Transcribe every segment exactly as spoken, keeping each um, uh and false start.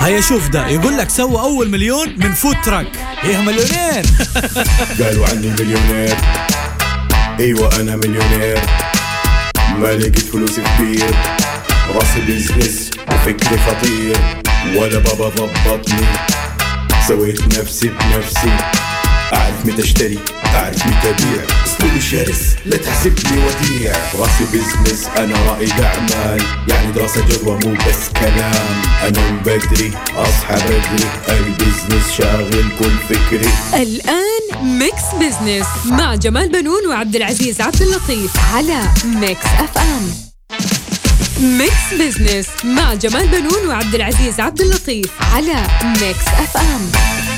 هيا شوف ده يقول لك سوى أول مليون من فود تراك. إيه مليونير. قالوا عني مليونير، ايوه انا مليونير، ما لقيت فلوس كبير، راسي بيزنس وفكري خطير، ولا بابا ضبطني، سويت نفسي بنفسي، اعرف متى اشتري اعرف متى ابيع، اسلوبي شرس لا تحسبني وديع، راسي بيزنس انا رائد اعمال، يعني دراسة جدوى مو بس كلام، انا من بدري اصحى بدري، البيزنس شاغل كل فكري. الان ميكس بيزنس مع جمال بنون وعبد العزيز عبد اللطيف على ميكس اف ام. ميكس بيزنس مع جمال بنون وعبد العزيز عبد اللطيف على ميكس اف ام.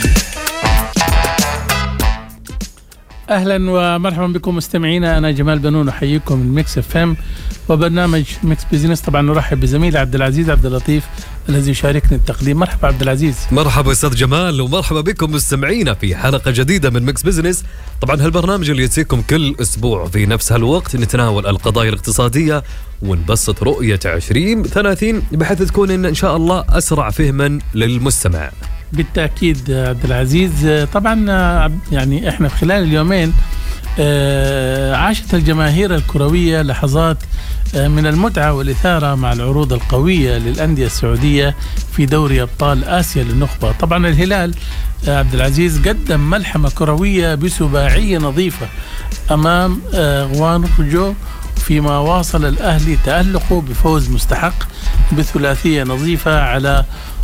أهلا ومرحبا بكم مستمعينا، أنا جمال بنون أحييكم من ميكس اف ام وبرنامج ميكس بيزنس. طبعا نرحب بزميل عبد العزيز عبد اللطيف الذي يشاركني التقديم. مرحبا عبد العزيز. مرحبا أستاذ جمال، ومرحبا بكم مستمعينا في حلقة جديدة من ميكس بيزنس. طبعا هالبرنامج اللي يأتيكم كل أسبوع في نفس هالوقت، نتناول القضايا الاقتصادية ونبسط رؤية عشرين ثلاثين بحيث تكون إن, إن شاء الله أسرع فهما للمستمع. بالتأكيد عبد العزيز. طبعا يعني احنا في خلال اليومين عاشت الجماهير الكروية لحظات من المتعة والإثارة مع العروض القوية للأندية السعودية في دوري أبطال آسيا للنخبة. طبعا الهلال عبد العزيز قدم ملحمة كروية بسباعية نظيفة أمام غوانغجو، فيما واصل الأهلي تألقه بفوز مستحق بثلاثية نظيفة على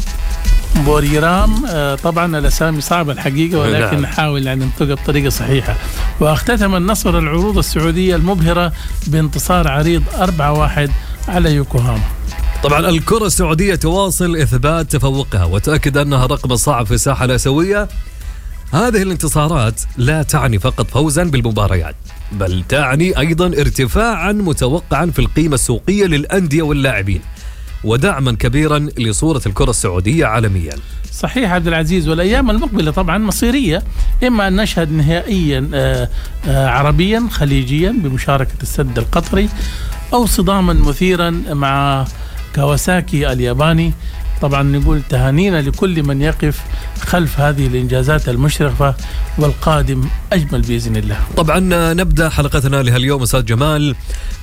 بوريرام. طبعا الأسامي صعبة الحقيقة، ولكن نحاول أن ننطقها بطريقة صحيحة. واختتم النصر العروض السعودية المبهرة بانتصار عريض أربعة واحد على يوكوهاما. طبعا الكرة السعودية تواصل إثبات تفوقها وتأكد أنها رقم صعب في الساحة الآسيوية. هذه الانتصارات لا تعني فقط فوزا بالمباريات، بل تعني أيضا ارتفاعا متوقعا في القيمة السوقية للأندية واللاعبين، ودعما كبيرا لصورة الكرة السعودية عالميا. صحيح عبد العزيز. والأيام المقبلة طبعا مصيرية، إما أن نشهد نهائيا آآ آآ عربيا خليجيا بمشاركة السد القطري، أو صداما مثيرا مع كاواساكي الياباني. طبعا نقول تهانينا لكل من يقف خلف هذه الإنجازات المشرفة، والقادم أجمل بإذن الله. طبعا نبدأ حلقتنا لهاليوم أستاذ جمال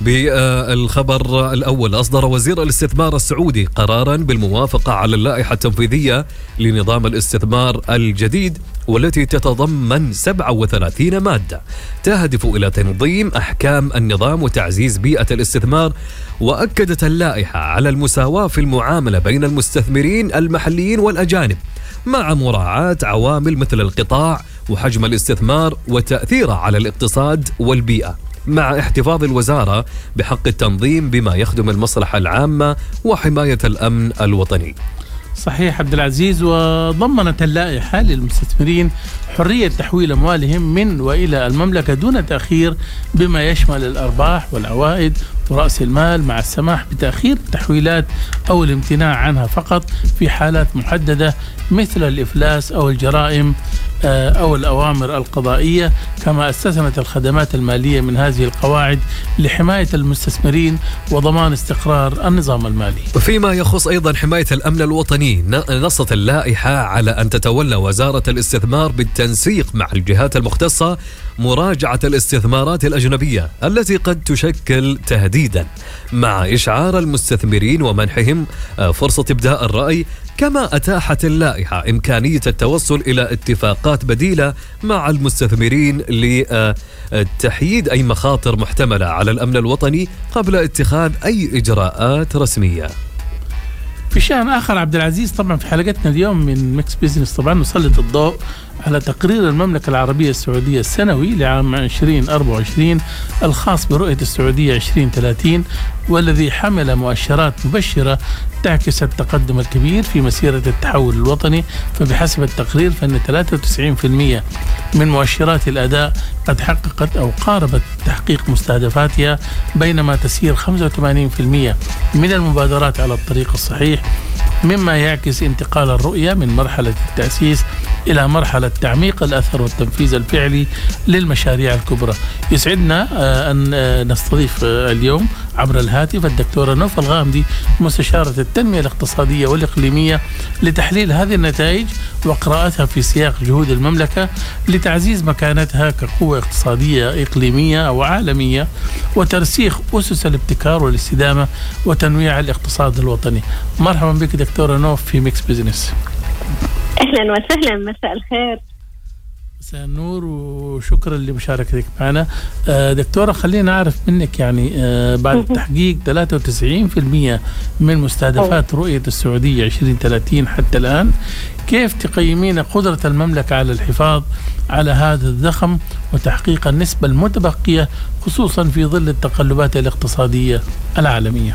بالخبر الأول. أصدر وزير الاستثمار السعودي قرارا بالموافقة على اللائحة التنفيذية لنظام الاستثمار الجديد، والتي تتضمن سبعة وثلاثين مادة تهدف إلى تنظيم أحكام النظام وتعزيز بيئة الاستثمار. وأكدت اللائحة على المساواة في المعاملة بين المستثمرين المحليين والأجانب، مع مراعاة عوامل مثل القطاع وحجم الاستثمار وتأثيره على الاقتصاد والبيئة، مع احتفاظ الوزارة بحق التنظيم بما يخدم المصلحة العامة وحماية الأمن الوطني. صحيح عبد العزيز. وضمنت اللائحة للمستثمرين حرية تحويل أموالهم من وإلى المملكة دون تأخير، بما يشمل الأرباح والعوائد ورأس المال، مع السماح بتأخير التحويلات أو الامتناع عنها فقط في حالات محددة مثل الإفلاس أو الجرائم أو الأوامر القضائية. كما استثنت الخدمات المالية من هذه القواعد لحماية المستثمرين وضمان استقرار النظام المالي. فيما يخص أيضا حماية الأمن الوطني، نصت اللائحة على أن تتولى وزارة الاستثمار بالتنسيق مع الجهات المختصة مراجعة الاستثمارات الأجنبية التي قد تشكل تهديدا، مع إشعار المستثمرين ومنحهم فرصة إبداء الرأي. كما أتاحت اللائحة إمكانية التوصل إلى اتفاقات بديلة مع المستثمرين لتحييد أي مخاطر محتملة على الأمن الوطني قبل اتخاذ أي إجراءات رسمية. في شأن آخر عبد العزيز، طبعا في حلقتنا اليوم من ميكس بيزنس طبعا نسلط الضوء على تقرير المملكة العربية السعودية السنوي لعام عشرين أربعة وعشرين الخاص برؤية السعودية عشرين ثلاثين، والذي حمل مؤشرات مبشرة تعكس التقدم الكبير في مسيرة التحول الوطني. فبحسب التقرير فإن ثلاثة وتسعين بالمئة من مؤشرات الأداء قد حققت أو قاربت تحقيق مستهدفاتها، بينما تسير خمسة وثمانين بالمئة من المبادرات على الطريق الصحيح، مما يعكس انتقال الرؤية من مرحلة التأسيس إلى مرحلة تعميق الأثر والتنفيذ الفعلي للمشاريع الكبرى. يسعدنا أن نستضيف اليوم عبر الهاتف الدكتورة نوف الغامدي، مستشارة التنمية الاقتصادية والإقليمية لتحليل هذه النتائج وقراءتها في سياق جهود المملكة لتعزيز مكانتها كقوة اقتصادية إقليمية أو عالمية وترسيخ أسس الابتكار والاستدامة وتنويع الاقتصاد الوطني. مرحبا بك دكتورة نوف في ميكس بزنس. أهلا وسهلا، مساء الخير. مساء النور وشكرا لمشاركتك معنا. دكتورة خلينا نعرف منك يعني بعد تحقيق ثلاثة وتسعين بالمئة من مستهدفات رؤية السعودية عشرين ثلاثين حتى الآن، كيف تقيمين قدرة المملكة على الحفاظ على هذا الضخم وتحقيق النسبة المتبقية خصوصا في ظل التقلبات الاقتصادية العالمية؟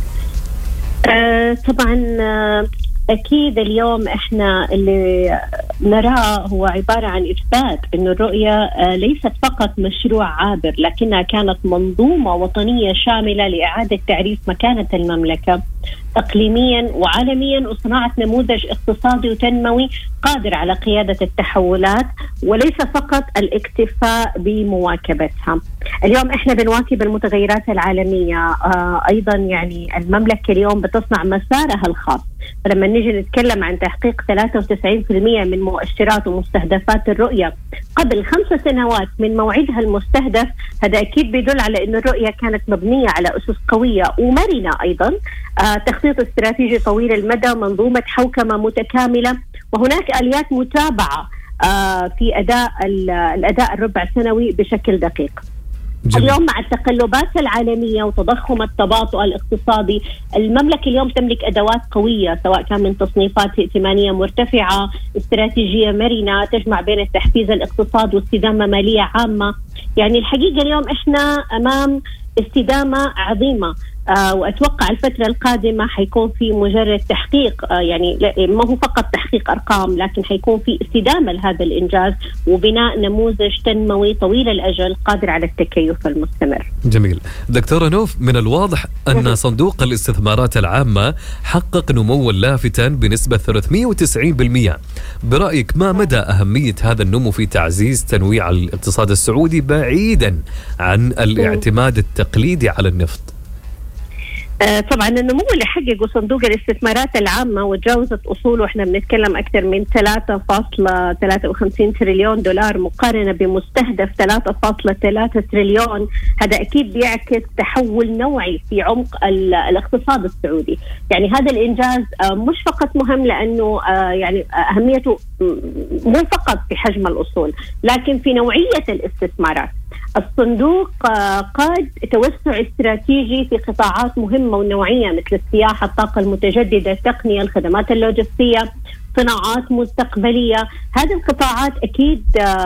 أه طبعا أه أكيد اليوم إحنا اللي نراه هو عبارة عن إثبات أن الرؤية ليست فقط مشروع عابر، لكنها كانت منظومة وطنية شاملة لإعادة تعريف مكانة المملكة إقليميا وعالميا وصناعة نموذج اقتصادي وتنموي قادر على قيادة التحولات وليس فقط الاكتفاء بمواكبتها. اليوم احنا بنواكب المتغيرات العالمية، آه ايضا يعني المملكة اليوم بتصنع مسارها الخاص. فلما نيجي نتكلم عن تحقيق ثلاثة وتسعين بالمئة من مؤشرات ومستهدفات الرؤية قبل خمس سنوات من موعدها المستهدف، هذا أكيد بيدل على أن الرؤية كانت مبنية على أسس قوية ومرنة. أيضا آه تخطيط استراتيجي طويل المدى، منظومة حوكمة متكاملة، وهناك آليات متابعة آه في أداء الأداء الربع سنوي بشكل دقيق. جميل. اليوم مع التقلبات العالمية وتضخم التباطؤ الاقتصادي، المملكة اليوم تملك أدوات قوية سواء كان من تصنيفات ائتمانية مرتفعة، استراتيجية مرنة تجمع بين التحفيز الاقتصاد واستدامة مالية عامة. يعني الحقيقة اليوم إحنا أمام استدامة عظيمة، آه وأتوقع الفترة القادمة حيكون في مجرد تحقيق، آه يعني ما هو فقط تحقيق أرقام، لكن حيكون في استدامة لهذا الإنجاز وبناء نموذج تنموي طويل الأجل قادر على التكيف المستمر. جميل. دكتورة نوف، من الواضح أن صندوق الاستثمارات العامة حقق نموا لافتا بنسبة ثلاثمئة وتسعين بالمئة. برأيك ما مدى أهمية هذا النمو في تعزيز تنويع الاقتصاد السعودي بعيدا عن الاعتماد التقليدي على النفط؟ آه طبعا النمو اللي حققه صندوق الاستثمارات العامة وتجاوزت أصوله، احنا بنتكلم أكثر من ثلاثة فاصلة ثلاثة وخمسين تريليون دولار مقارنة بمستهدف ثلاثة فاصلة ثلاثة تريليون. هذا أكيد بيعكس تحول نوعي في عمق الاقتصاد السعودي. يعني هذا الإنجاز آه مش فقط مهم لأنه آه يعني أهميته مو فقط في حجم الأصول لكن في نوعية الاستثمارات. الصندوق قاد توسع استراتيجي في قطاعات مهمة ونوعية مثل السياحة، الطاقة المتجددة، التقنية، الخدمات اللوجستية، صناعات مستقبلية. هذه القطاعات أكيد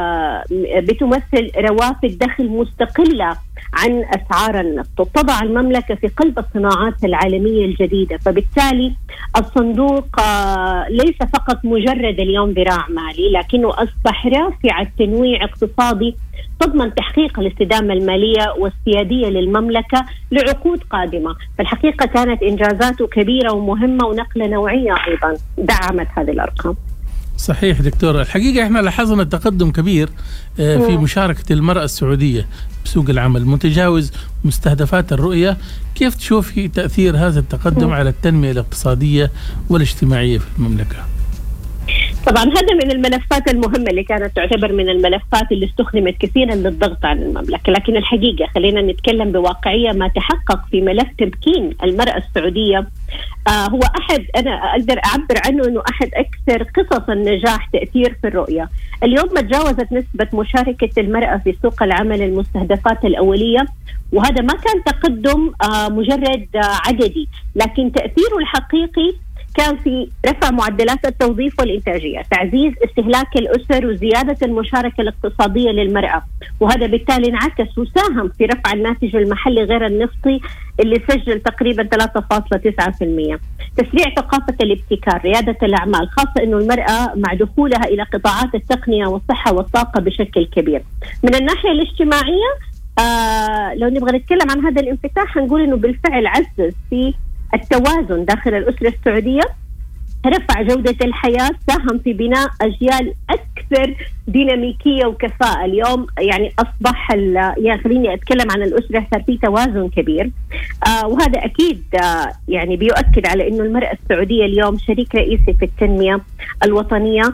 بتمثل روافد دخل مستقلة عن أسعار النفط، وتضع المملكة في قلب الصناعات العالمية الجديدة. فبالتالي الصندوق ليس فقط مجرد اليوم ذراع مالي، لكنه أصبح رافع التنويع اقتصادي تضمن تحقيق الاستدامة المالية والسيادية للمملكة لعقود قادمة. فالحقيقة كانت إنجازاته كبيرة ومهمة ونقلة نوعية أيضا دعمت هذه الأرقام. صحيح دكتورة، الحقيقة احنا لاحظنا تقدم كبير في مشاركة المرأة السعودية بسوق العمل متجاوز مستهدفات الرؤية. كيف تشوفي تأثير هذا التقدم على التنمية الاقتصادية والاجتماعية في المملكة؟ طبعا هذا من الملفات المهمة اللي كانت تعتبر من الملفات اللي استخدمت كثيرا للضغط على المملكة، لكن الحقيقة خلينا نتكلم بواقعية. ما تحقق في ملف تمكين المرأة السعودية آه هو أحد، أنا أقدر أعبر عنه أنه أحد أكثر قصص النجاح تأثير في الرؤية. اليوم ما تجاوزت نسبة مشاركة المرأة في سوق العمل المستهدفات الأولية، وهذا ما كان تقدم آه مجرد آه عددي، لكن تأثيره الحقيقي كان في رفع معدلات التوظيف والإنتاجية، تعزيز استهلاك الأسر وزيادة المشاركة الاقتصادية للمرأة، وهذا بالتالي انعكس وساهم في رفع الناتج المحلي غير النفطي اللي سجل تقريبا ثلاثة فاصلة تسعة بالمئة. تسريع ثقافة الابتكار، ريادة الأعمال، خاصة أنه المرأة مع دخولها إلى قطاعات التقنية والصحة والطاقة بشكل كبير. من الناحية الاجتماعية آه لو نبغى نتكلم عن هذا الانفتاح هنقول أنه بالفعل عزز في التوازن داخل الأسرة السعودية، رفع جودة الحياة، ساهم في بناء أجيال أكثر أكثر ديناميكية وكفاءة. اليوم يعني أصبح يعني خليني أتكلم عن الأسرة، صار في توازن كبير، آه وهذا أكيد آه يعني بيؤكد على أنه المرأة السعودية اليوم شريك رئيسي في التنمية الوطنية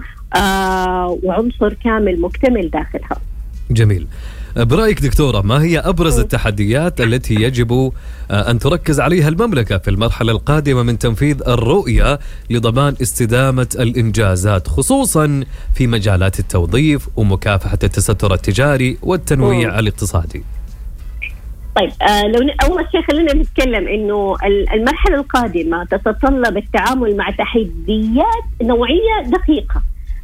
آه وعنصر كامل مكتمل داخلها. جميل. برأيك دكتورة، ما هي أبرز التحديات التي يجب أن تركز عليها المملكة في المرحلة القادمة من تنفيذ الرؤية لضمان استدامة الإنجازات، خصوصا في مجالات التوظيف ومكافحة التستر التجاري والتنويع م. الاقتصادي؟ طيب آه لو أول شيء خلينا نتكلم إنه المرحلة القادمة تتطلب التعامل مع تحديات نوعية دقيقة.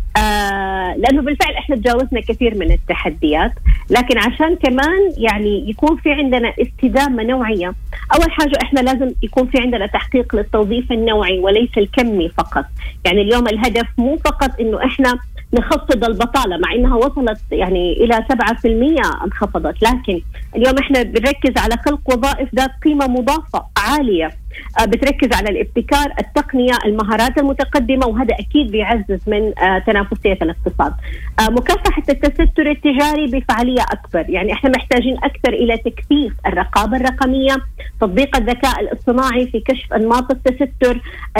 آه لأنه بالفعل إحنا تجاوزنا كثير من التحديات، لكن عشان كمان يعني يكون في عندنا استدامة نوعية، أول حاجة إحنا لازم يكون في عندنا تحقيق للتوظيف النوعي وليس الكمي فقط. يعني اليوم الهدف مو فقط إنه إحنا نخفض البطالة، مع إنها وصلت يعني إلى سبعة في المية انخفضت، لكن اليوم إحنا بنركز على خلق وظائف ذات قيمة مضافة عالية، بتركز على الابتكار، التقنية، المهارات المتقدمة، وهذا أكيد بيعزز من تنافسية الاقتصاد. مكافحة التستر التجاري بفعالية أكبر، يعني إحنا محتاجين أكثر إلى تكثيف الرقابة الرقمية، تطبيق الذكاء الاصطناعي في كشف أنماط التستر،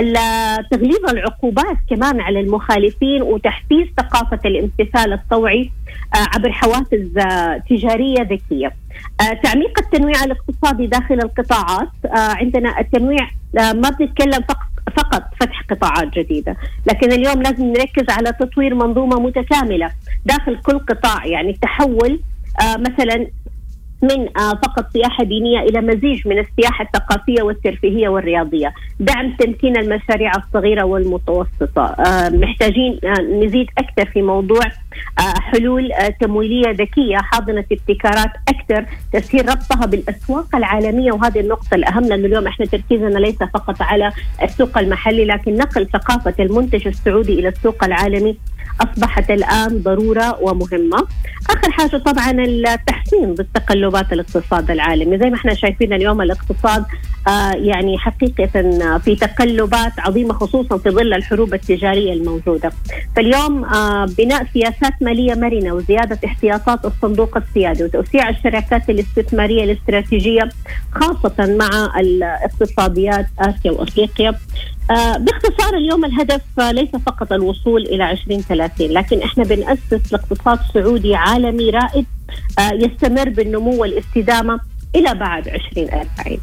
تغليظ العقوبات كمان على المخالفين، وتحفيز ثقافة الامتثال الطوعي عبر حوافز تجارية ذكية. تعميق التنويع الاقتصادي داخل القطاعات، عندنا التنويع ما بنتكلم فقط فقط فتح قطاعات جديدة، لكن اليوم لازم نركز على تطوير منظومة متكاملة داخل كل قطاع، يعني التحول مثلا من فقط سياحة دينية إلى مزيج من السياحة الثقافية والترفيهية والرياضية، دعم تمكين المشاريع الصغيرة والمتوسطة. محتاجين نزيد أكثر في موضوع حلول تمويلية ذكية حاضنة ابتكارات أكثر، تسهيل ربطها بالأسواق العالمية، وهذه النقطة الأهم، لأنه اليوم إحنا تركيزنا ليس فقط على السوق المحلي، لكن نقل ثقافة المنتج السعودي إلى السوق العالمي أصبحت الآن ضرورة ومهمة. آخر حاجة طبعا التحسين بالتقلبات الاقتصاد العالمي، زي ما احنا شايفين اليوم الاقتصاد آه يعني حقيقة في تقلبات عظيمة، خصوصا في ظل الحروب التجارية الموجودة. فاليوم آه بناء سياسات مالية مرنة وزيادة احتياطات الصندوق السيادي وتوسيع الشركات الاستثمارية الاستراتيجية خاصة مع الاقتصاديات آسيا وأفريقيا. آه باختصار اليوم الهدف آه ليس فقط الوصول إلى عشرين ثلاثين، لكن احنا بنأسس لاقتصاد سعودي عالمي رائد آه يستمر بالنمو والاستدامة إلى بعد عشرين أربعين.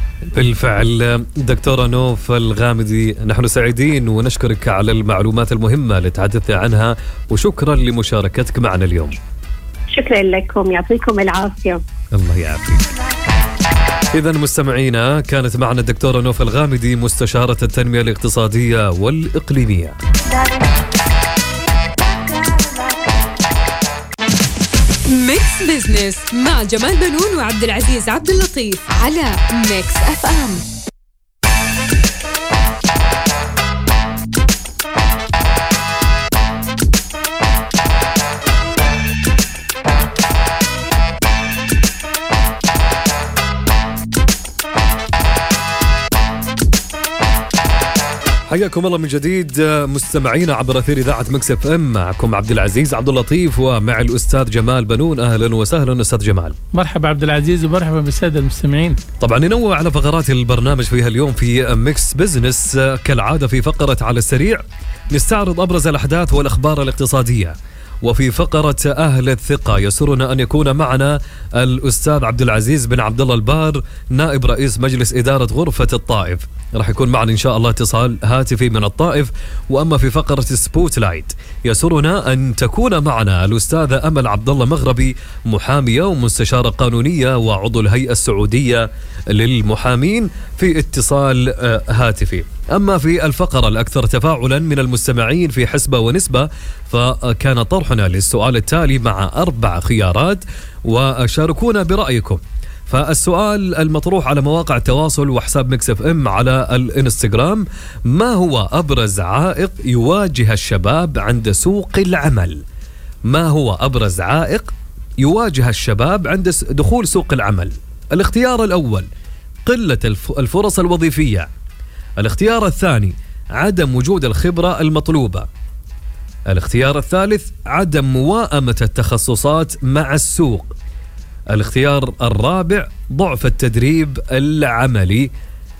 بالفعل دكتورة نوف الغامدي، نحن سعيدين ونشكرك على المعلومات المهمة اللي تحدثت عنها، وشكرا لمشاركتك معنا اليوم. شكرا لكم، يعطيكم العافية. الله يعافيك. إذا مستمعينا، كانت معنا الدكتورة نوف الغامدي مستشارة التنمية الاقتصادية والإقليمية. ميكس بزنس مع جمال بنون وعبد العزيز عبد اللطيف على ميكس اف ام. حياكم الله من جديد مستمعينا عبر اثير اذاعه مكس اف ام، معكم عبد العزيز عبد اللطيف ومع الاستاذ جمال بنون. اهلا وسهلا استاذ جمال. مرحبا عبد العزيز ومرحبا بالساده المستمعين. طبعا ننوع على فقرات البرنامج فيها اليوم في مكس بزنس، كالعاده في فقره على السريع نستعرض ابرز الاحداث والاخبار الاقتصاديه، وفي فقرة أهل الثقة يسرنا أن يكون معنا الأستاذ عبد العزيز بن عبد الله البار، نائب رئيس مجلس إدارة غرفة الطائف. راح يكون معنا إن شاء الله اتصال هاتفي من الطائف. وأما في فقرة سبوت لايت يسرنا أن تكون معنا الأستاذة أمل عبد الله مغربي، محامية ومستشارة قانونية وعضو الهيئة السعودية للمحامين، في اتصال هاتفي. أما في الفقرة الأكثر تفاعلا من المستمعين في حسبة ونسبة، فكان طرحنا للسؤال التالي مع أربع خيارات، وشاركونا برأيكم. فالسؤال المطروح على مواقع التواصل وحساب ميكس اف ام على الانستغرام: ما هو أبرز عائق يواجه الشباب عند سوق العمل؟ ما هو أبرز عائق يواجه الشباب عند دخول سوق العمل؟ الاختيار الأول: قلة الفرص الوظيفية. الاختيار الثاني: عدم وجود الخبرة المطلوبة. الاختيار الثالث عدم موائمة التخصصات مع السوق. الاختيار الرابع ضعف التدريب العملي.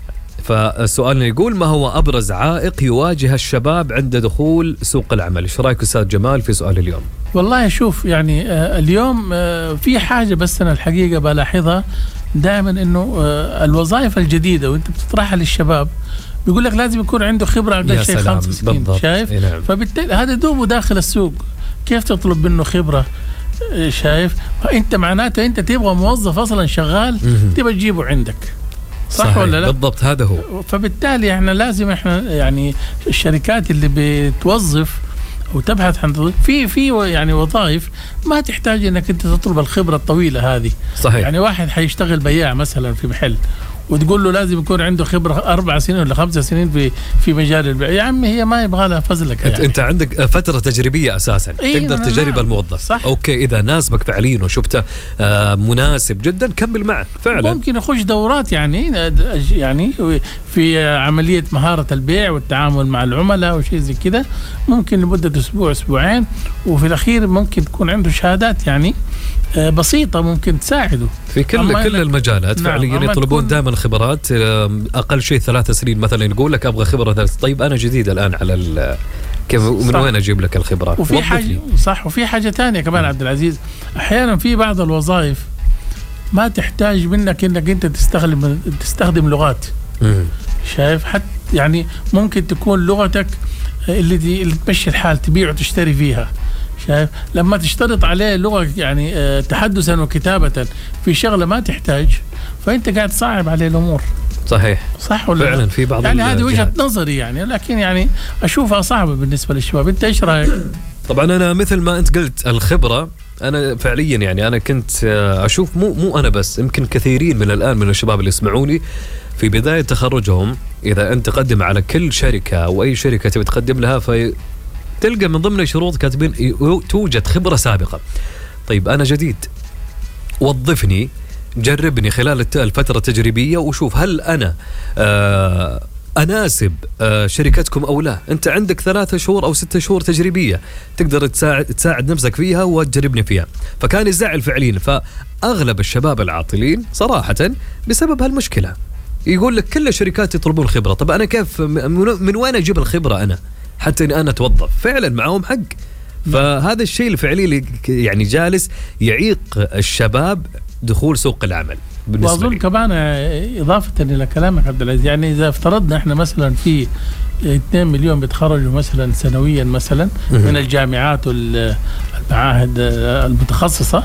فالسؤال يقول ما هو أبرز عائق يواجه الشباب عند دخول سوق العمل؟ ايش رايك أستاذ جمال في سؤال اليوم؟ والله شوف يعني آه اليوم آه في حاجة بس أنا الحقيقة بلاحظها دائما إنه آه الوظائف الجديدة وأنت بتطرحها للشباب بيقول لك لازم يكون عنده خبرة عند شيء خمس سنين. شايف؟ نعم. فبالتالي هذا دوبه داخل السوق، كيف تطلب منه خبرة؟ شايف؟ فأنت معناته أنت تبغى موظف أصلا شغال تبغى تجيبه عندك، صح, صح ولا لا؟ بالضبط، هذا هو. فبالتالي احنا لازم احنا يعني الشركات اللي بتوظف وتبحث عن في في يعني وظائف ما تحتاج انك انت تطلب الخبره الطويله هذه. صحيح. يعني واحد حيشتغل بياع مثلا في محل وتقول له لازم يكون عنده خبره اربع سنين ولا خمسة سنين في في مجال البيع، يا عمي هي ما يبغى لها فزلك. يعني. انت عندك فتره تجريبيه اساسا، إيه تقدر تجرب الموظف. صح. اوكي، اذا ناسبك فعليا وشفته آه مناسب جدا كمل معه فعلا. ممكن يخش دورات يعني يعني في عمليه مهاره البيع والتعامل مع العملاء وشيء زي كذا، ممكن لمده اسبوع اسبوعين، وفي الاخير ممكن تكون عنده شهادات يعني بسيطة ممكن تساعده في كل كل المجالات. نعم. فعليا يطلبون دائما خبرات، أقل شيء ثلاث سنين مثلا. يقول لك أبغى خبرة ثلاث. طيب أنا جديد الآن على كيف من وين أجيب لك الخبرة؟ وفي حاجة صح. وفي حاجة تانية كمان عبد العزيز، أحيانا في بعض الوظائف ما تحتاج منك إنك أنت تستخدم تستخدم لغات. مم. شايف؟ حتى يعني ممكن تكون لغتك اللي دي اللي تمشي الحال تبيع وتشتري فيها. شايف؟ لما تشترط عليه لغة يعني أه تحدثا وكتابة في شغلة ما تحتاج، فأنت قاعد تصعب عليه الأمور. صحيح. صح ولا فعلا في بعض يعني هذه وجهة نظري يعني، لكن يعني أشوفها صعبة بالنسبة للشباب. أنت إيش رأيك؟ طبعا أنا مثل ما أنت قلت الخبرة، أنا فعليا يعني أنا كنت أشوف مو مو أنا بس، يمكن كثيرين من الآن من الشباب اللي يسمعوني في بداية تخرجهم، إذا أنت تقدم على كل شركة أو أي شركة تبي تقدم لها في تلقى من ضمن الشروط كاتبين توجد خبرة سابقة. طيب أنا جديد، وظفني، جربني خلال الفترة التجريبية وشوف هل أنا آه أناسب آه شركتكم أو لا. أنت عندك ثلاثة شهور أو ستة شهور تجريبية تقدر تساعد, تساعد نفسك فيها وتجربني فيها. فكان يزعل فعليا. فأغلب الشباب العاطلين صراحة بسبب هالمشكلة يقول لك كل الشركات يطلبون الخبرة. طب أنا كيف من وين أجيب الخبرة أنا حتى إن أنا أتوظف؟ فعلا معهم حق. فهذا الشيء الفعلي يعني جالس يعيق الشباب دخول سوق العمل. وأظن كمان إضافة إلى كلامك عبد العزيز، يعني إذا افترضنا إحنا مثلا في اثنين مليون بيتخرجوا مثلا سنويا مثلا من الجامعات والمعاهد المتخصصة،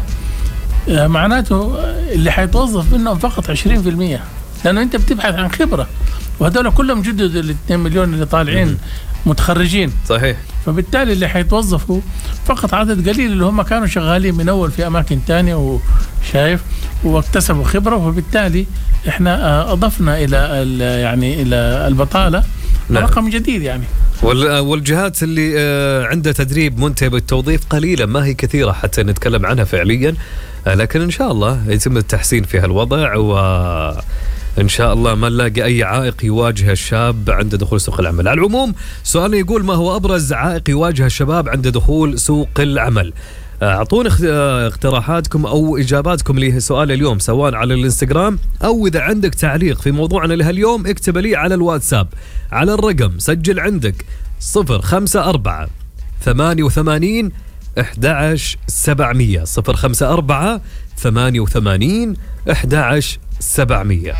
معناته اللي حيتوظف منهم فقط عشرين بالمئة، لأنه أنت بتبحث عن خبرة، وهذول كلهم جدد الاثنين مليون اللي طالعين متخرجين. صحيح. فبالتالي اللي حيتوظفوا فقط عدد قليل اللي هم كانوا شغالين من أول في أماكن تانية وشايف واكتسبوا خبرة، وبالتالي احنا أضفنا إلى يعني إلى البطالة رقم جديد يعني. والجهات اللي عندها تدريب منتهي بالتوظيف قليلة، ما هي كثيرة حتى نتكلم عنها فعليا، لكن إن شاء الله يتم التحسين في هالوضع، وإن شاء الله ما نلاقي أي عائق يواجه الشاب عند دخول سوق العمل. على العموم سؤالنا يقول ما هو أبرز عائق يواجه الشباب عند دخول سوق العمل؟ أعطونا اقتراحاتكم أو إجاباتكم لسؤال اليوم سواء على الانستغرام، أو إذا عندك تعليق في موضوعنا لهاليوم اكتب لي على الواتساب على الرقم، سجل عندك صفر خمسة أربعة ثمانية وثمانين أحد عشر سبعمية صفر خمسة أربعة ثمانية وثمانين أحد عشر سبعمية.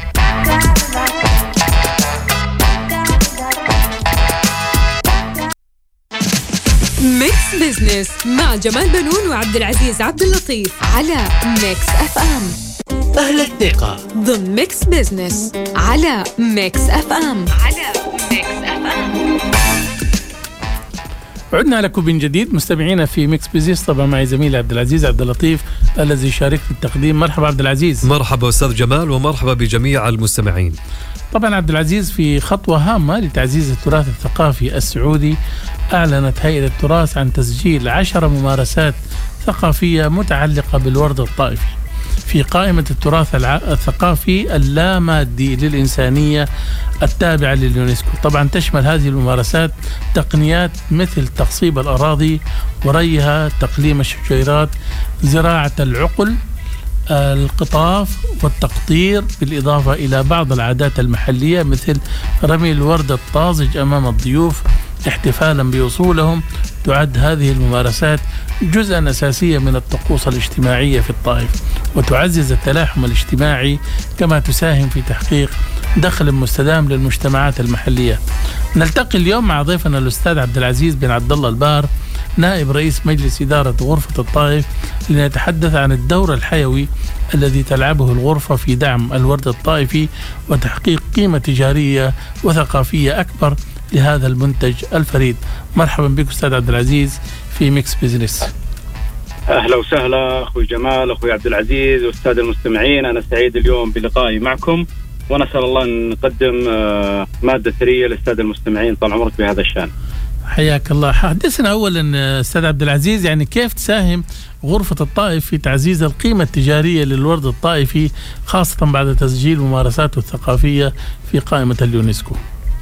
ميكس بزنس مع جمال بنون وعبد العزيز عبد اللطيف على ميكس اف ام. أهل الثقة ضمن ميكس بزنس على ميكس اف ام. على ميكس اف ام. عدنا لكم من جديد مستمعينا في ميكس بزنس، طبعا معي زميلي عبد العزيز عبد اللطيف الذي يشارك في التقديم. مرحبا عبد العزيز. مرحبا أستاذ جمال، ومرحبا بجميع المستمعين. طبعا عبد العزيز في خطوة هامة لتعزيز التراث الثقافي السعودي، أعلنت هيئة التراث عن تسجيل عشر ممارسات ثقافية متعلقة بالورد الطائفي. في قائمة التراث الثقافي اللامادي للإنسانية التابعة لليونسكو. طبعا تشمل هذه الممارسات تقنيات مثل تخصيب الأراضي وريها، تقليم الشجيرات، زراعة العقل، القطاف والتقطير، بالإضافة إلى بعض العادات المحلية مثل رمي الورد الطازج أمام الضيوف احتفالا بوصولهم. تعد هذه الممارسات جزءا أساسيا من الطقوس الاجتماعية في الطائف، وتعزز التلاحم الاجتماعي كما تساهم في تحقيق دخل مستدام للمجتمعات المحلية. نلتقي اليوم مع ضيفنا الأستاذ عبد العزيز بن عبد الله البار، نائب رئيس مجلس إدارة غرفة الطائف، لنتحدث عن الدور الحيوي الذي تلعبه الغرفة في دعم الورد الطائفي وتحقيق قيمة تجارية وثقافية أكبر لهذا المنتج الفريد. مرحبا بك أستاذ عبد العزيز في ميكس بيزنس. أهلا وسهلا أخوي جمال، أخوي عبد العزيز وأستاذ المستمعين. أنا سعيد اليوم بلقائي معكم، ونسأل الله أن نقدم مادة ثرية للأستاذ المستمعين طال عمرك بهذا الشأن. حياك الله. حدثنا أولا أستاذ عبد العزيز، يعني كيف تساهم غرفة الطائف في تعزيز القيمة التجارية للورد الطائفي، خاصة بعد تسجيل ممارساته الثقافية في قائمة اليونسكو؟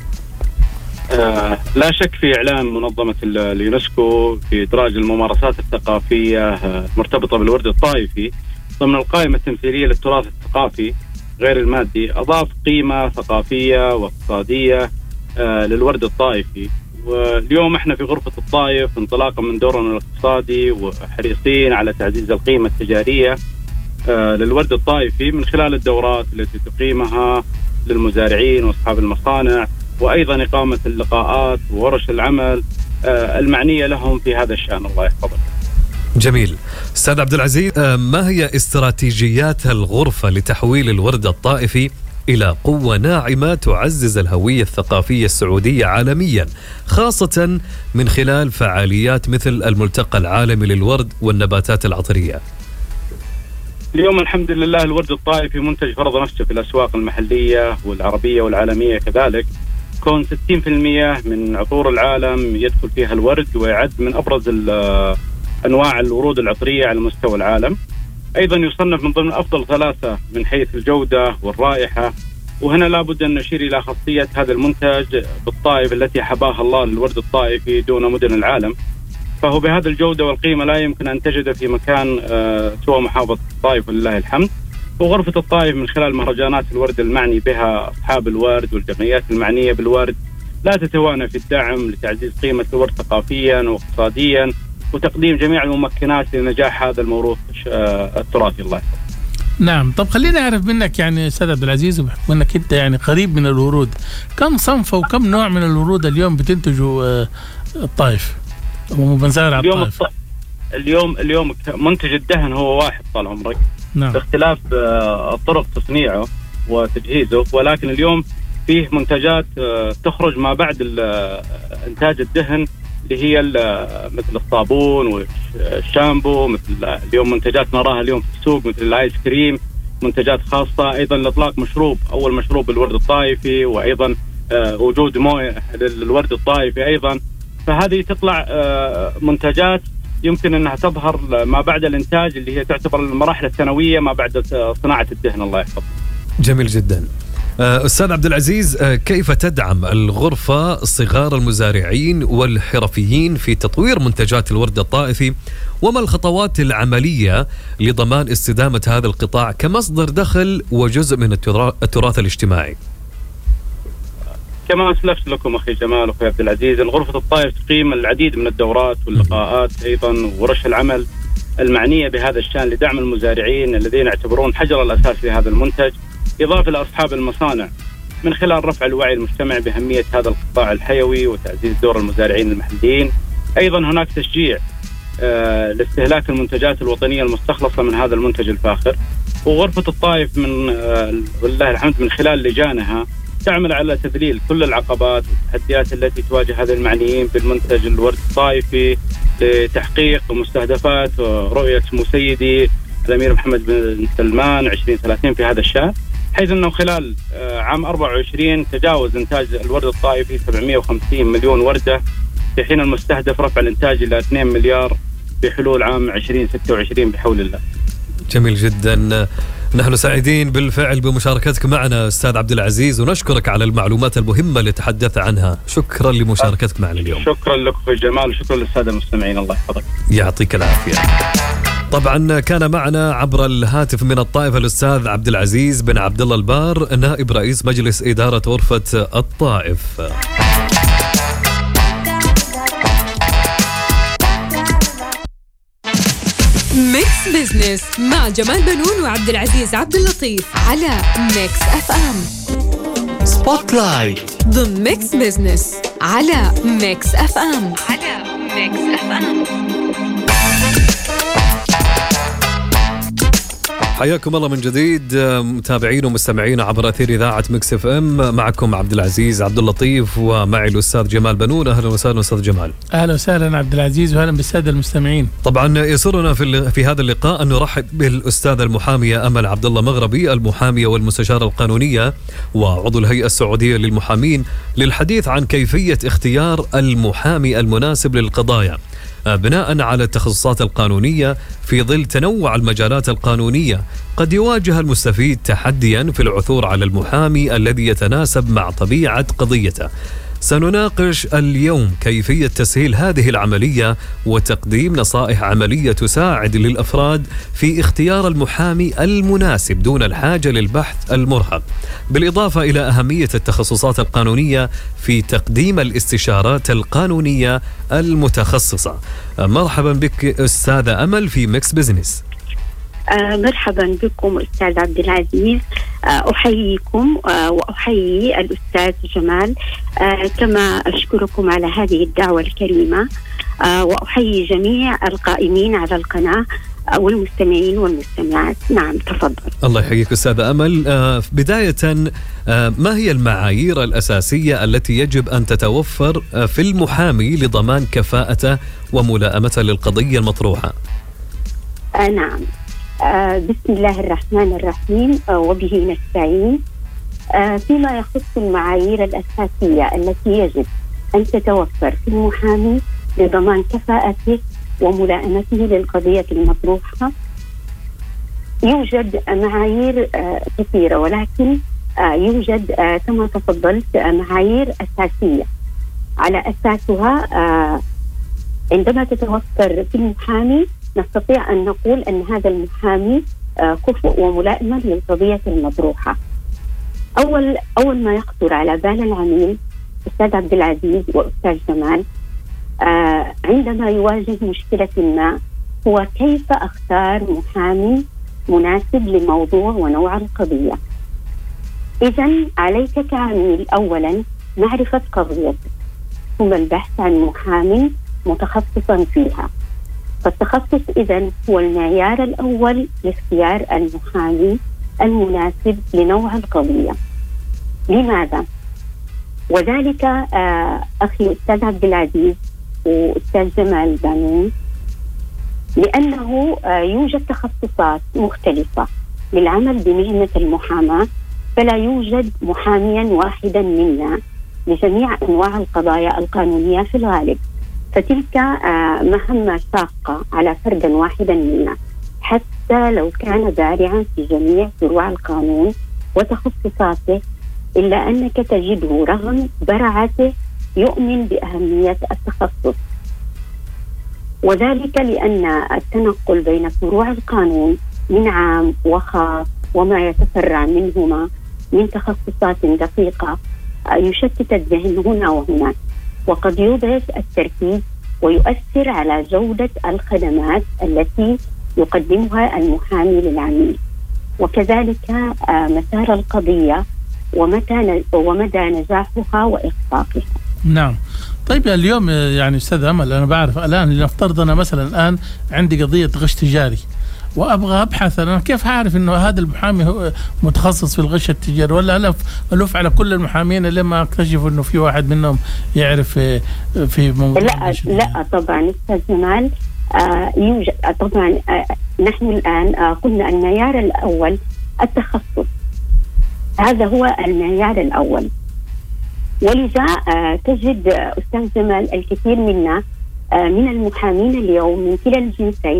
آه لا شك في إعلان منظمة اليونسكو في إدراج الممارسات الثقافية المرتبطة بالورد الطائفي ضمن القائمة التمثيلية للتراث الثقافي غير المادي، أضاف قيمة ثقافية واقتصادية آه للورد الطائفي. واليوم احنا في غرفة الطائف انطلاقا من دورنا الاقتصادي وحريصين على تعزيز القيمة التجارية آه للورد الطائفي من خلال الدورات التي تقيمها للمزارعين واصحاب المصانع، وايضا اقامة اللقاءات وورش العمل آه المعنية لهم في هذا الشأن. الله يحفظك. جميل. أستاذ عبد العزيز، ما هي استراتيجيات الغرفة لتحويل الورد الطائفي إلى قوة ناعمة تعزز الهوية الثقافية السعودية عالميا، خاصة من خلال فعاليات مثل الملتقى العالمي للورد والنباتات العطرية؟ اليوم الحمد لله الورد الطائفي منتج فرض نفسه في الأسواق المحلية والعربية والعالمية كذلك، كون ستين بالمئة من عطور العالم يدخل فيها الورد، ويعد من أبرز أنواع الورود العطرية على مستوى العالم. أيضا يصنف من ضمن أفضل ثلاثة من حيث الجودة والرائحة. وهنا لابد أن نشير إلى خاصية هذا المنتج بالطائف التي حباها الله للورد الطائفي دون مدن العالم، فهو بهذا الجودة والقيمة لا يمكن أن تجد في مكان سوى محافظة الطائف ولله الحمد. وغرفة الطائف من خلال مهرجانات الورد المعني بها أصحاب الورد والجمعيات المعنية بالورد لا تتوانى في الدعم لتعزيز قيمة الورد ثقافيا واقتصاديا وتقديم جميع الممكنات لنجاح هذا الموروث التراثي. الله يحفظك. نعم. طب خلينا نعرف منك يعني أستاذ عبد العزيز، وبحكم أنك أنت يعني قريب من الورود، كم صنف وكم نوع من الورود اليوم بتنتجوا الطائف ومزارع الطائف؟ اليوم اليوم منتج الدهن هو واحد طال عمرك، نعم، باختلاف طرق تصنيعه وتجهيزه، ولكن اليوم فيه منتجات تخرج ما بعد إنتاج الدهن اللي هي مثل الصابون والشامبو، مثل اليوم منتجات نراها اليوم في السوق مثل الايس كريم، منتجات خاصة. أيضا الإطلاق مشروب، أول مشروب بالورد الطائفي، وأيضا وجود موية للورد الطائفي أيضا. فهذه تطلع منتجات يمكن أنها تظهر ما بعد الإنتاج اللي هي تعتبر المراحل الثانوية ما بعد صناعة الدهن. الله يحفظك. جميل جدا. أستاذ عبد العزيز، كيف تدعم الغرفة صغار المزارعين والحرفيين في تطوير منتجات الورد الطائفي، وما الخطوات العملية لضمان استدامة هذا القطاع كمصدر دخل وجزء من التراث الاجتماعي؟ كما أسلفت لكم أخي جمال وأخي عبد العزيز، الغرفة الطائف تقيم العديد من الدورات واللقاءات أيضا ورش العمل المعنية بهذا الشأن لدعم المزارعين الذين يعتبرون حجر الأساس لهذا المنتج، إضافة لأصحاب المصانع، من خلال رفع الوعي المجتمع بأهمية هذا القطاع الحيوي وتعزيز دور المزارعين المحليين. أيضا هناك تشجيع آه لاستهلاك المنتجات الوطنية المستخلصة من هذا المنتج الفاخر. وغرفة الطائف من آه والله الحمد من خلال لجانها تعمل على تذليل كل العقبات والتحديات التي تواجه هذا المعنيين بالمنتج الورد الطائفي لتحقيق مستهدفات رؤية سمو سيدي الأمير محمد بن سلمان عشرين ثلاثين في هذا الشأن، حيث أنه خلال عام أربعة وعشرين تجاوز إنتاج الورد الطائفي سبعمئة وخمسين مليون وردة، في حين المستهدف رفع الإنتاج إلى اثنين مليار بحلول عام عشرين ستة وعشرين بحول الله. جميل جدا. نحن سعيدين بالفعل بمشاركتك معنا أستاذ عبد العزيز، ونشكرك على المعلومات المهمة اللي تحدث عنها. شكرا لمشاركتك معنا اليوم. شكرا لك أخوي جمال، وشكرا للسادة المستمعين. الله يحفظك. يعطيك العافية. طبعا كان معنا عبر الهاتف من الطائف الأستاذ عبد العزيز بن عبد الله البار، نائب رئيس مجلس إدارة غرفة الطائف. ميكس بزنس مع جمال بنون وعبد العزيز عبد اللطيف على ميكس اف ام. سبوت لايت ضمن ميكس بزنس على ميكس اف ام. على ميكس اف ام. حياكم الله من جديد متابعين ومستمعين عبر أثير إذاعة ميكس اف ام. معكم عبد العزيز عبد اللطيف ومعي الأستاذ جمال بنون. أهلا وسهلا أستاذ جمال. أهلا وسهلا عبد العزيز، وأهلا بالسادة المستمعين. طبعا يسرنا في في هذا اللقاء أن نرحب بالأستاذة المحامية أمل عبد الله مغربي، المحامية والمستشارة القانونية وعضو الهيئة السعودية للمحامين، للحديث عن كيفية اختيار المحامي المناسب للقضايا بناء على التخصصات القانونية في ظل تنوع المجالات القانونية. قد يواجه المستفيد تحديا في العثور على المحامي الذي يتناسب مع طبيعة قضيته. سنناقش اليوم كيفية تسهيل هذه العملية وتقديم نصائح عملية تساعد للأفراد في اختيار المحامي المناسب دون الحاجة للبحث المرهق، بالإضافة إلى أهمية التخصصات القانونية في تقديم الاستشارات القانونية المتخصصة. مرحبا بك أستاذة أمل في ميكس بزنس. آه مرحبا بكم أستاذ عبد العزيز. آه أحييكم آه وأحيي الأستاذ جمال، آه كما أشكركم على هذه الدعوة الكريمة، آه وأحيي جميع القائمين على القناة والمستمعين والمستمعات. نعم تفضل. الله يحييك أستاذة أمل. آه بداية آه ما هي المعايير الأساسية التي يجب أن تتوفر آه في المحامي لضمان كفاءته وملائمته للقضية المطروحة؟ آه نعم. آه بسم الله الرحمن الرحيم، آه وبه نستعين. آه فيما يخص المعايير الأساسية التي يجب أن تتوفر في المحامي لضمان كفاءته وملائمته للقضية المطروحة، يوجد معايير آه كثيرة، ولكن آه يوجد آه كما تفضلت آه معايير أساسية على أساسها آه عندما تتوفر في المحامي نستطيع أن نقول أن هذا المحامي كفء وملائما للقضية المطروحة. أول أول ما يخطر على بال العميل أستاذ عبد العزيز وأستاذ جمال عندما يواجه مشكلة ما هو كيف أختار محامي مناسب لموضوع ونوع القضية. إذن عليك كعميل أولا معرفة قضيتك، ثم البحث عن محامي متخصصا فيها. فالتخصص إذن هو المعيار الأول لاختيار المحامي المناسب لنوع القضية. لماذا؟ وذلك آه أخي أستاذ عبد العزيز وأستاذ جمال بنون، لأنه آه يوجد تخصصات مختلفة للعمل بمهنة المحاماة، فلا يوجد محاميا واحدا منا لجميع أنواع القضايا القانونية في الغالب، فتلك آه مهمة شاقة على فرد واحدا منا حتى لو كان بارعا في جميع فروع القانون وتخصصاته، إلا أنك تجده رغم برعته يؤمن بأهمية التخصص. وذلك لأن التنقل بين فروع القانون من عام وخاص وما يتفرع منهما من تخصصات دقيقة يشتت الذهن هنا وهناك، وقد يضعف التركيز ويؤثر على جودة الخدمات التي يقدمها المحامي للعميل، وكذلك مسار القضية ومتى ومدى نجاحها وإخفاقها. نعم. طيب اليوم يعني أستاذ أمل، أنا بعرف الآن لنفترض أنا مثلا الآن عندي قضية غش تجاري وأبغى أبحث، أنا كيف أعرف إنه هذا المحامي هو متخصص في الغش التجاري، ولا ألف ألف على كل المحامين اللي ما أكتشف إنه في واحد منهم يعرف في, في موضوع؟ لا لا طبعا أستاذ جمال، آه يوجد طبعا آه نحن الآن آه قلنا المعيار الأول التخصص، هذا هو المعيار الأول. ولذا آه تجد أستاذ جمال الكثير منا آه من المحامين اليوم من كلا الجنسين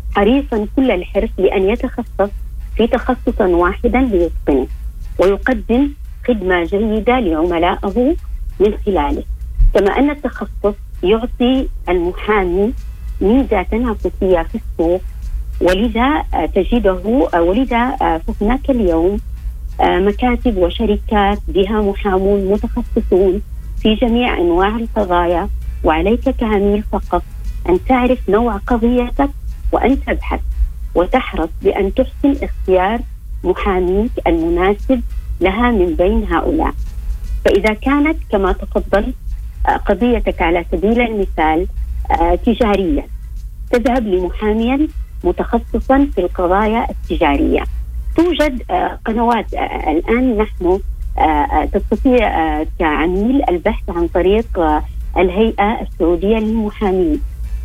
حريصا كل الحرص بأن يتخصص في تخصصا واحدا ليتقنه ويقدم خدمة جيدة لعملائه من خلاله. كما أن التخصص يعطي المحامي ميزة تنافسية في السوق، ولذا تجده ولذا فهناك اليوم مكاتب وشركات بها محامون متخصصون في جميع أنواع القضايا، وعليك كعميل فقط أن تعرف نوع قضيتك وأن تبحث وتحرص بأن تحسن اختيار محاميك المناسب لها من بين هؤلاء. فإذا كانت كما تفضلت قضيتك على سبيل المثال تجارية، تذهب لمحاميا متخصصا في القضايا التجارية. توجد قنوات الآن نحن تستطيع كعميل البحث عن طريق الهيئة السعودية للمحامين.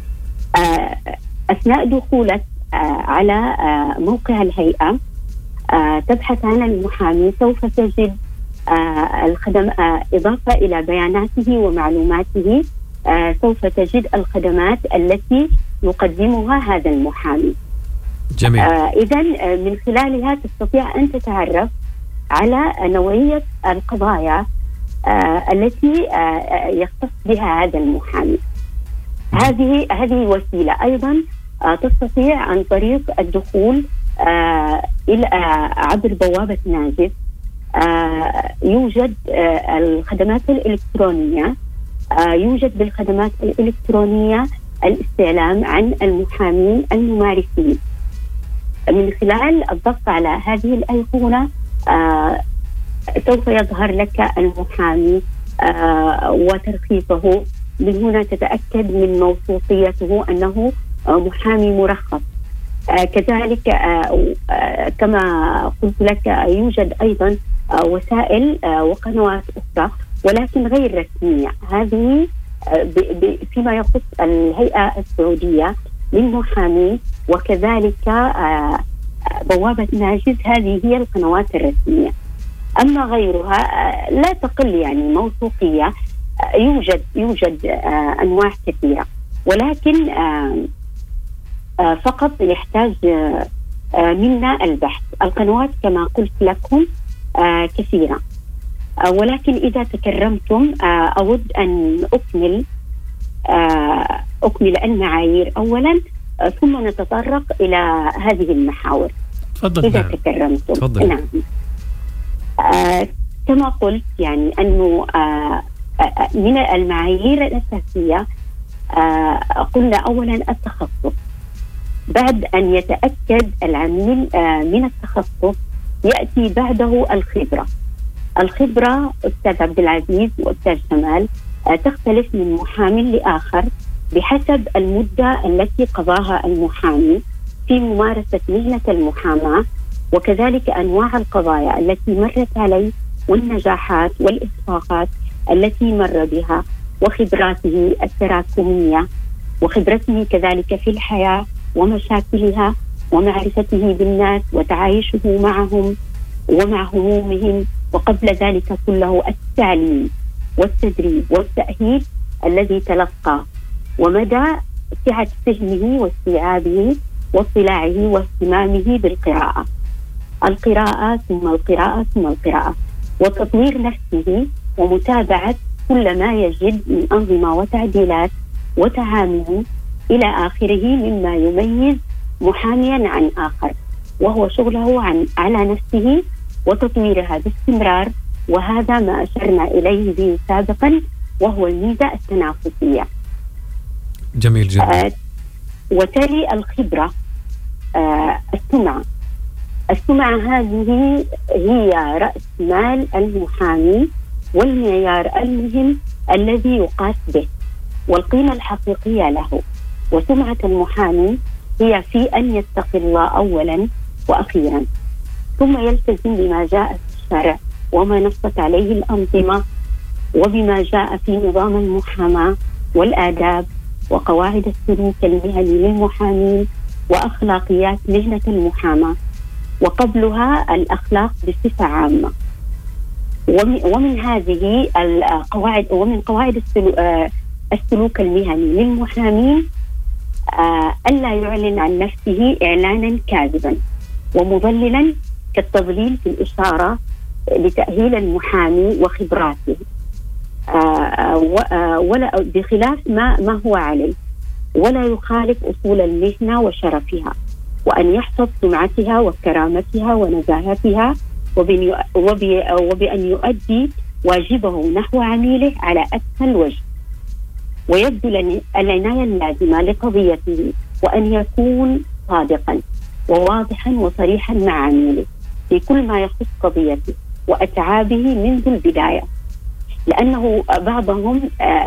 أثناء دخولك على موقع الهيئة تبحث عن المحامي، سوف تجد الخدم إضافة إلى بياناته ومعلوماته، سوف تجد الخدمات التي يقدمها هذا المحامي. جميل. إذن من خلالها تستطيع أن تتعرف على نوعية القضايا التي يختص بها هذا المحامي. هذه هذه وسيلة. أيضا تستطيع عن طريق الدخول إلى عبر بوابة ناجز. يوجد الخدمات الإلكترونية، يوجد بالخدمات الإلكترونية الاستعلام عن المحامين الممارسين. من خلال الضغط على هذه الأيقونة سوف يظهر لك المحامي وترخيصه. من هنا تتأكد من موثوقيته أنه محامي مرخص. كذلك كما قلت لك يوجد أيضا وسائل وقنوات أخرى ولكن غير رسمية. هذه فيما يخص الهيئة السعودية للمحامين وكذلك بوابة ناجز، هذه هي القنوات الرسمية. أما غيرها لا تقل يعني موثوقية. يوجد يوجد أنواع كثيرة، ولكن فقط يحتاج منا البحث. القنوات كما قلت لكم كثيرة، ولكن إذا تكرمتم أود أن أكمل أكمل المعايير أولا ثم نتطرق إلى هذه المحاور. تفضل. إذا تكرمتم. تفضل. نعم. آه كما قلت يعني أنه آه من المعايير الأساسية آه قلنا أولا التخصص. بعد أن يتأكد العميل آه من التخصص يأتي بعده الخبرة. الخبرة أستاذ عبد العزيز وأستاذ جمال آه تختلف من محامي لآخر بحسب المدة التي قضاها المحامي في ممارسة مهنة المحاماة، وكذلك أنواع القضايا التي مرت عليه والنجاحات والإخفاقات التي مر بها، وخبراته التراكمية وخبرته كذلك في الحياة ومشاكلها ومعرفته بالناس وتعايشه معهم ومع همومهم، وقبل ذلك كله التعليم والتدريب والتأهيل الذي تلقاه، ومدى سعة فهمه واستيعابه واطلاعه واهتمامه بالقراءة. القراءة ثم القراءة ثم القراءة وتطوير نفسه ومتابعة كل ما يجد من أنظمة وتعديلات وتعامل إلى آخره مما يميز محاميا عن آخر، وهو شغله عن على نفسه وتطويرها باستمرار. وهذا ما أشرنا إليه به سابقا وهو الميزة التنافسية. جميل جدا. آه وتلي الخبرة آه السمعة. السمعة هذه هي رأس مال المحامي والمعيار المهم الذي يقاس به والقيمة الحقيقية له. وسمعة المحامي هي في أن يتقي الله أولا وأخيرا، ثم يلتزم بما جاء في الشرع وما نصت عليه الأنظمة، وبما جاء في نظام المحاماة والآداب وقواعد السلوك المهني للمحامين وأخلاقيات مهنة المحاماة، وقبلها الأخلاق بصفة عامة. ومن هذه القواعد ومن قواعد السلوك المهني للمحامين آه ألا يعلن عن نفسه إعلانا كاذبا ومضللا كالتضليل في الإشارة لتأهيل المحامي وخبراته، آه ولا بخلاف ما ما هو عليه، ولا يخالف أصول المهنة وشرفها، وأن يحفظ سمعتها وكرامتها ونزاهتها، وبأن يؤدي واجبه نحو عميله على أكمل وجه، ويبذل العناية اللازمة لقضيته، وأن يكون صادقا وواضحا وصريحا مع عميله في كل ما يخص قضيته وأتعابه منذ البداية، لأنه بعضهم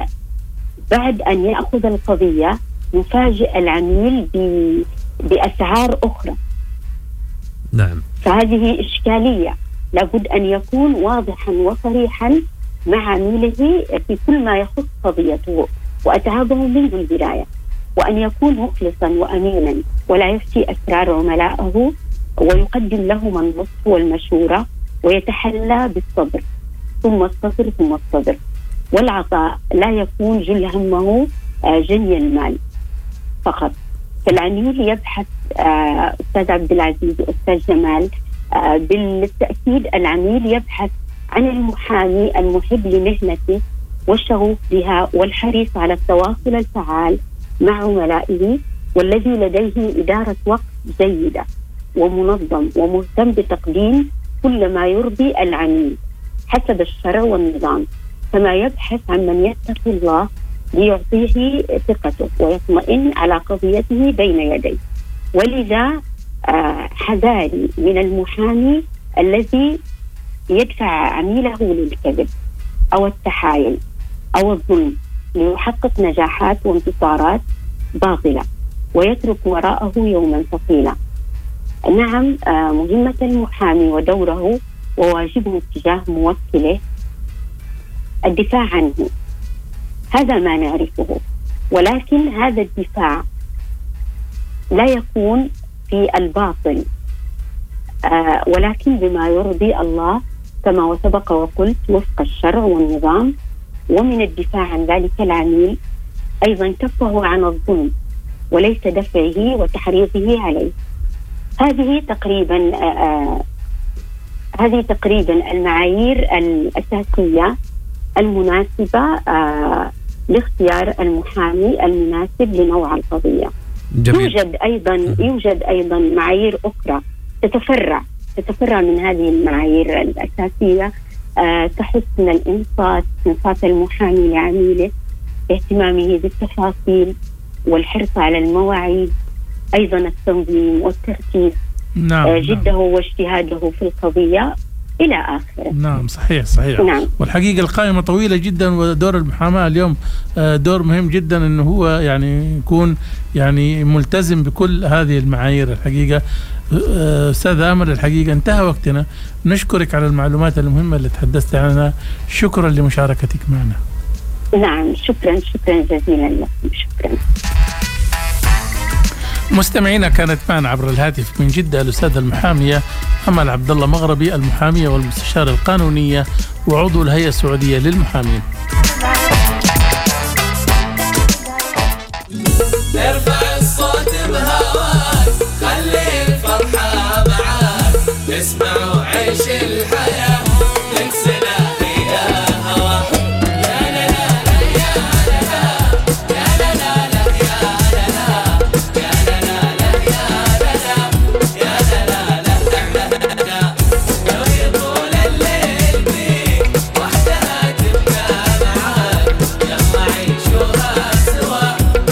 بعد أن يأخذ القضية يفاجئ العميل بأسعار أخرى. نعم. فهذه إشكالية، لابد أن يكون واضحا وصريحا مع عميله في كل ما يخص قضيته وأتعابه منذ البداية، وأن يكون مخلصا وأمينا ولا يفتي أسرار عملائه، ويقدم لهم النصح والمشورة، ويتحلى بالصبر ثم الصبر ثم الصبر والعطاء، لا يكون جل همه جني المال فقط. فالعميل يبحث آه أستاذ عبد العزيز وأستاذ جمال، آه بالتأكيد العميل يبحث عن المحامي المحب لمهنته والشغوف بها والحريص على التواصل الفعال مع عملائه، والذي لديه إدارة وقت جيدة ومنظم ومهتم بتقديم كل ما يرضي العميل حسب الشرع والنظام، كما يبحث عن من يتقي الله ليعطيه ثقته ويطمئن على قضيته بين يديه. ولذا آه حذاري من المحامي الذي يدفع عميله للكذب أو التحايل أو الظلم ليحقق نجاحات وانتصارات باطلة ويترك وراءه يوما ثقيلا. نعم، آه مهمة المحامي ودوره وواجبه تجاه موكله الدفاع عنه، هذا ما نعرفه، ولكن هذا الدفاع لا يكون في الباطل، آه ولكن بما يرضي الله كما وسبق وقلت وفق الشرع والنظام. ومن الدفاع عن ذلك العميل أيضا كفه عن الظلم وليس دفعه وتحريضه عليه. هذه تقريبا آه هذه تقريبا المعايير الأساسية المناسبة آه لاختيار المحامي المناسب لنوع القضية. جميل. يوجد أيضا يوجد أيضا معايير أخرى تتفرع تتفرع من هذه المعايير الأساسية، آه كحسن الإنصات، إنصات المحامي لعميله، اهتمامه بالتفاصيل والحرص على المواعيد، أيضا التنظيم والترتيب، نعم. آه جده نعم. واجتهاده في القضية إلى آخره. نعم، صحيح صحيح. نعم. والحقيقة القائمة طويلة جدا، ودور المحاماة اليوم دور مهم جدا إنه هو يعني يكون يعني ملتزم بكل هذه المعايير. الحقيقة أستاذ آمر، الحقيقة انتهى وقتنا. نشكرك على المعلومات المهمة اللي تحدثت عنها، شكرا لمشاركتك معنا. نعم، شكرا شكرا جزيلا لكم، شكرا. مستمعينا، كانت معنا عبر الهاتف من جدة الأستاذة المحامية أمل عبد الله مغربي، المحامية والمستشارة القانونية وعضو الهيئة السعودية للمحامين. ارفع الصوت بهواك، خلي الفرحة معاك، اسمع وعيش الحياة، نكسنا فيها هوا. يا لا لا لا يا لا لا، يا لا لا لا يا لا لا، يا لا لا لا يا لا لا، يا لا لا لا احنا لو يطول الليل بيك وحدها تبقى معاك، يلا عيشوها سوا.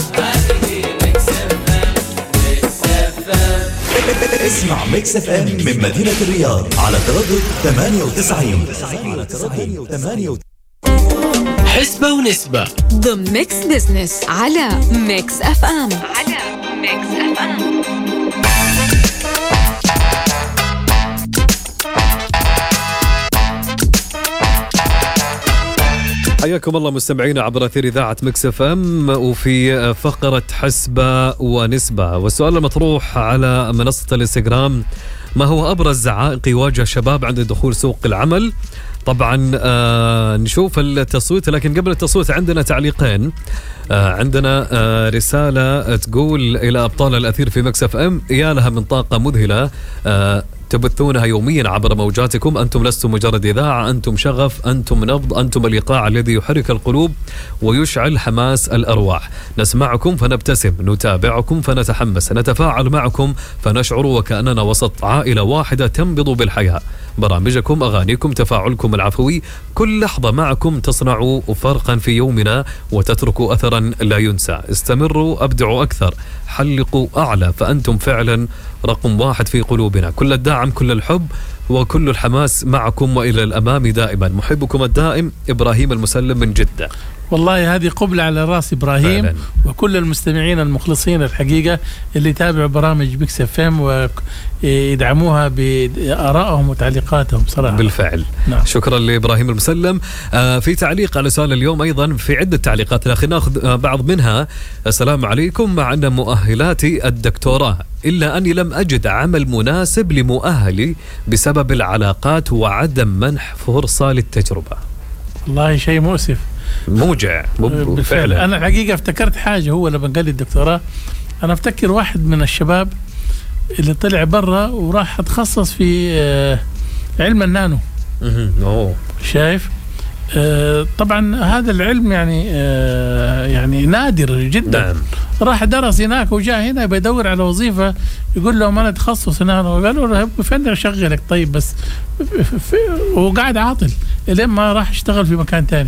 اسمع ميكس اف ام من مدينة الرياض على تردد ثمانية وتسعين. حسبة ونسبة ضمن ميكس بزنس على ميكس اف ام على ميكس اف ام. حياكم الله مستمعينا عبر أثير إذاعة ميكس اف ام، وفي فقرة حسبة ونسبة. والسؤال المطروح على منصة الانستغرام: ما هو أبرز عائق يواجه الشباب عند دخول سوق العمل؟ طبعا آه نشوف التصويت، لكن قبل التصويت عندنا تعليقين. آه عندنا آه رسالة تقول إلى أبطال الأثير في مكس اف ام، يا لها من طاقة مذهلة آه تبثونها يوميا عبر موجاتكم. أنتم لستم مجرد إذاعة، أنتم شغف، أنتم نبض، أنتم الإيقاع الذي يحرك القلوب ويشعل حماس الأرواح. نسمعكم فنبتسم، نتابعكم فنتحمس، نتفاعل معكم فنشعر وكأننا وسط عائلة واحدة تنبض بالحياة. برامجكم، أغانيكم، تفاعلكم العفوي، كل لحظة معكم تصنع فرقا في يومنا وتترك أثرا لا ينسى. استمروا، أبدعوا أكثر، حلقوا أعلى، فأنتم فعلا رقم واحد في قلوبنا. كل الدعم، كل الحب وكل الحماس معكم وإلى الأمام دائما. محبكم الدائم إبراهيم المسلم من جدة. والله هذه قبلة على راس إبراهيم فعلا. وكل المستمعين المخلصين الحقيقة اللي يتابعوا برامج ميكس اف ام ويدعموها بآرائهم وتعليقاتهم صراحة. بالفعل. نعم. شكرا لإبراهيم المسلم. آه في تعليق على سؤال اليوم أيضا في عدة تعليقات، لكن ناخذ آه بعض منها. السلام عليكم، مع أن مؤهلاتي الدكتوراه إلا أني لم أجد عمل مناسب لمؤهلي بسبب العلاقات وعدم منح فرصة للتجربة. والله شيء مؤسف موجع بالفعل. أنا الحقيقة افتكرت حاجة، هو لما قال لي الدكتوراه أنا افتكر واحد من الشباب اللي طلع برا وراح اتخصص في علم النانو. أوه. شايف؟ آه طبعا هذا العلم يعني آه يعني نادر جدا. نعم. راح درس هناك وجاء هنا بيدور على وظيفة، يقول لهم أنا تخصص هنا، قالوا له فين أشغلك طيب بس، وقاعد عاطل لين ما راح اشتغل في مكان تاني.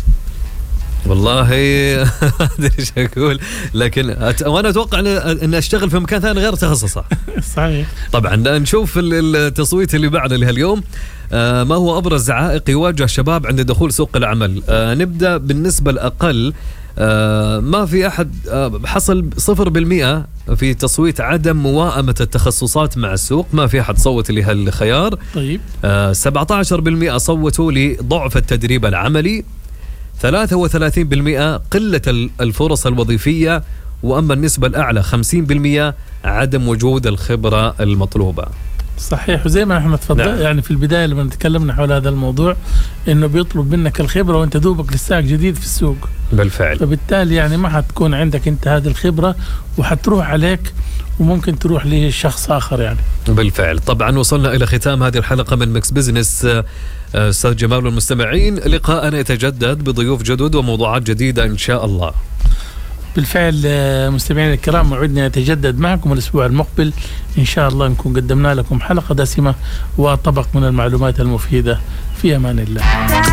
والله ادري ايش اقول، لكن أت... وانا اتوقع ان اشتغل في مكان ثاني غير تخصصه. صحيح. طبعا نشوف التصويت اللي بعده لهاليوم. آه ما هو ابرز عائق يواجه الشباب عند دخول سوق العمل؟ آه نبدا بالنسبه الاقل. آه ما في احد آه حصل صفر بالمئة في تصويت عدم موائمه التخصصات مع السوق، ما في احد صوت لهالخيار. طيب. آه سبعة عشر بالمئة صوتوا لضعف التدريب العملي، ثلاثة وثلاثين بالمئة قلة الفرص الوظيفية، وأما النسبة الأعلى خمسين بالمئة عدم وجود الخبرة المطلوبة. صحيح. وزي ما احنا تفضل نعم. يعني في البداية لما تكلمنا حول هذا الموضوع إنه بيطلب منك الخبرة وأنت دوبك لساك جديد في السوق. بالفعل. فبالتالي يعني ما حتكون عندك أنت هذه الخبرة وحتروح عليك وممكن تروح لشخص آخر يعني. بالفعل. طبعا وصلنا إلى ختام هذه الحلقة من ميكس بزنس. أستاذ جمال والمستمعين، لقاءنا يتجدد بضيوف جدد وموضوعات جديدة إن شاء الله. بالفعل مستمعين الكرام، موعدنا يتجدد معكم الأسبوع المقبل إن شاء الله، نكون قدمنا لكم حلقة دسمة وطبق من المعلومات المفيدة. في أمان الله.